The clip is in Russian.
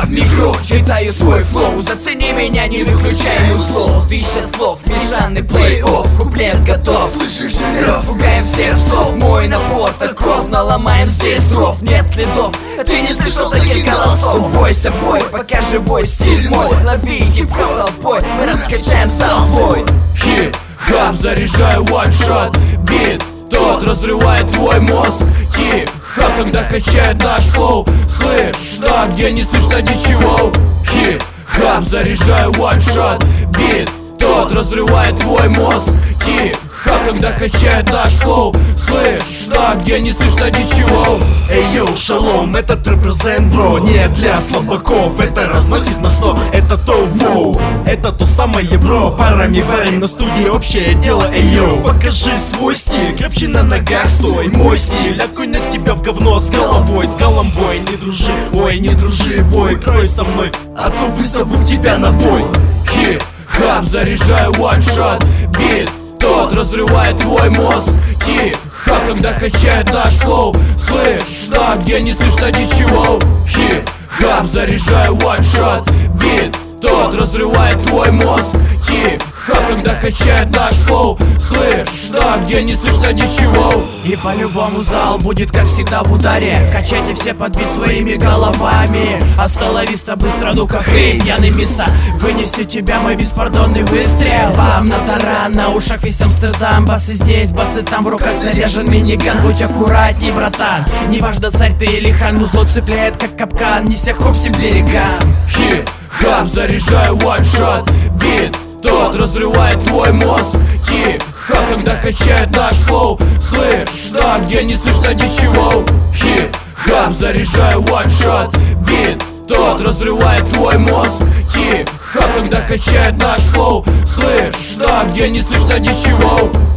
в микро читаю свой флоу. Зацени меня, не выключай музло. 1000 слов, мешанный плей-офф. Куплет готов, слышишь рев? Распугаем всех псов, мой напор таков. Наломаем здесь дров, нет следов. Ты не слышал таких голосов. Бойся, бой, пока живой стиль мой. Лови хип-хоп толпой, мы раскачаем зал твой. Хип-хап, заряжаю one-shot. Бит, тот разрывает твой мозг. Тихо, когда качает наш флоу. Слышь, да, где не слышно ничего. Хип-хап, заряжаю one-shot. Бит, тот разрывает твой мозг. Тихо, когда качает наш флоу. Слышь, да, где не слышно ничего. Эй, йоу, шалом, этот репрезент, бро. Не для слабаков, это разносит на 100. Это то, воу, это то самое, бро. Парами варим на студии, общее дело, эй, йоу. Покажи свой стиль, крепче на ногах стой. Мой стиль, окунет тебя в говно с головой. С голомбой, не дружи, ой, не дружи, бой. Крой со мной, а то вызову тебя на бой. Хип-хап, заряжаю one-shot. Бит, тот разрывает твой мозг. Тихо, когда качает наш флоу. Слышь, да, где не слышно ничего. Хип-хап, заряжаю one-shot. Бит, тот разрывает твой мозг. Тихо, когда качает наш флоу. Слышь, да, где не слышно ничего. И по-любому зал будет, как всегда, в ударе. Качайте все под бит своими головами. Асталависта, быстро, ну как и пьяный места. Вынесет тебя мой беспардонный выстрел. Бам на таран, на ушах весь Амстердам. Басы здесь, басы там, в руках заряжен миниган. Будь аккуратней, братан. Неважно, царь ты или хан, музло цепляет, как капкан. Неся хоп всем берегам. Хип-хап, заряжаю one-shot. Бит, тот разрывает твой мозг. Тихо, когда качает наш флоу. Слышь, да, где не слышно ничего. Хип-хап, заряжаю one-shot. Бит, тот разрывает твой мозг. Тихо, когда качает наш флоу. Слышь, да, где не слышно ничего.